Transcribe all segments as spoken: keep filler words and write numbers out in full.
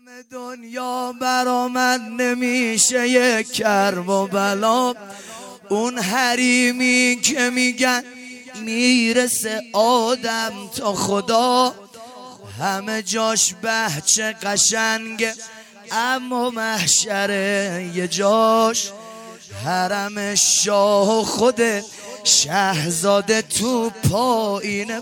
همه دنیا برا من نمیشه یک کرب و بلا، اون حریمی که میگن میرسه آدم تا خدا، همه جاش بهچه قشنگه اما محشره یه جاش حرم شاه و خود شهزاده تو پایین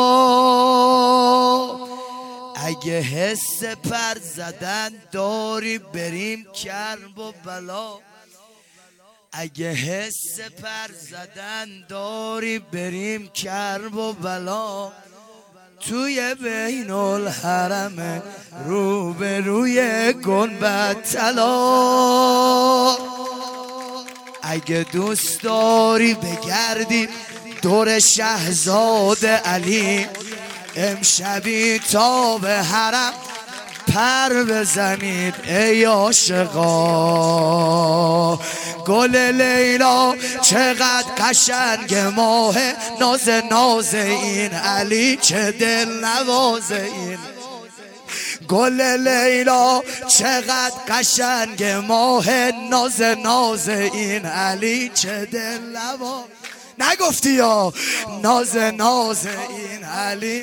پا. اگه حس پر زدن داری بریم کرب و بلا، اگه حس پر زدن داری بریم کرب و بلا، توی بین الحرم رو به روی گنبد طلا. اگه دوست داری بگردی دور شهزاده علی، امشبی تا به حرم پر بزنید ای عاشقا. گل لیلا چقدر قشنگ ماه، ناز ناز این علی چه دل نواز این. گل لیلا چقدر قشنگ ماه، ناز ناز این علی چه دل نواز. نگفتی یا ناز ناز این علی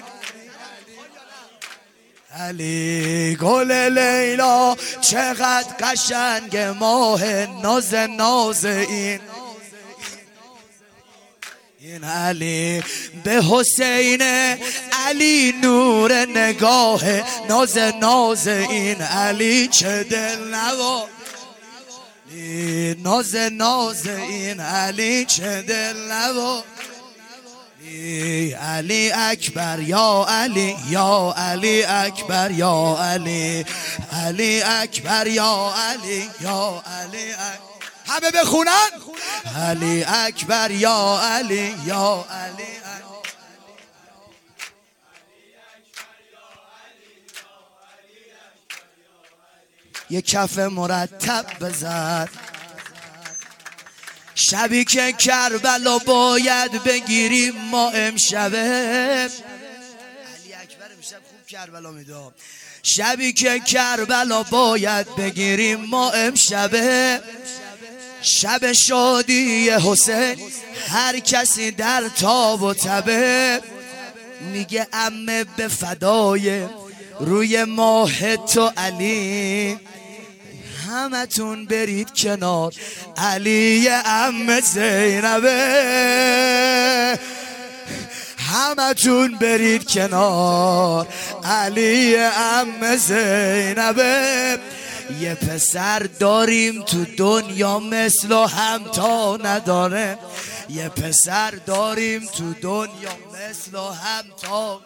علی. گل لیلا چقدر قشنگ ماه، ناز ناز این این علی. به حسین علی نور نگاه، ناز ناز این علی چه دل نواز. ناز ناز این علی چه دل نواز. علی اکبر یا علی یا علی اکبر یا علی، علی اکبر یا علی یا علی اکبر. همه بخونن علی اکبر یا علی یا علی اکبر. یه کف مرتب بزن، شبی که کربلا باید بگیریم ما امشبه. علی اکبر امشب خوب کربلا میدام. شبی که کربلا باید بگیریم ما امشبه، شب شادی حسین هر کسی در تاب و تبه. میگه عمه به فدای روی ماه تو علی، همتون برید کنار علی عم زینبه. همتون برید کنار علی عم زینبه. یه پسر داریم تو دنیا مثل و همتا نداره، یه پسر داریم تو دنیا مثل و همتا.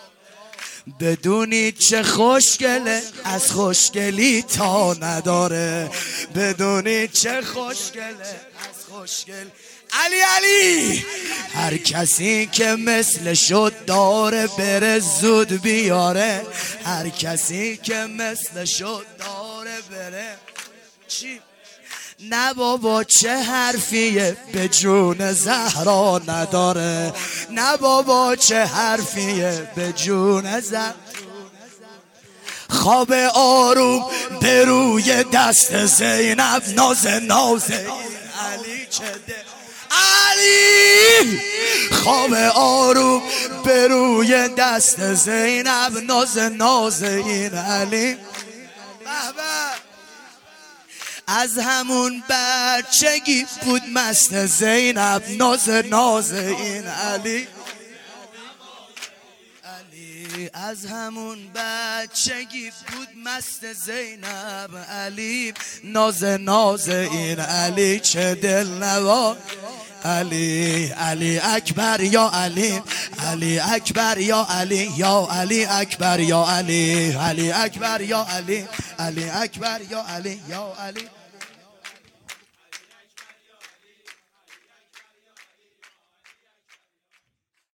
بدونی چه خوشگله از خوشگلی تا نداره، بدونی چه خوشگله از خوشگل. علی علی هر کسی که مثل شد داره بره زود بیاره، هر کسی که مثل شد داره بره. چی؟ نه بابا چه حرفیه به جون زهرا نداره، نه بابا چه حرفیه به جون زهرا. خواب آروم به روی دست زینب، ناز ناز علی چه ده علی. خواب آروم به روی دست زینب، ناز ناز این علی. از همون بچگی بود مست زینب، ناز ناز این علی. علی از همون بچگی بود مست زینب علی، ناز ناز این علی چه دل نواز. علی علی اکبر یا علی، علی اکبر یا علی یا علی اکبر یا علی، علی اکبر یا علی، علی اکبر یا علی یا علی.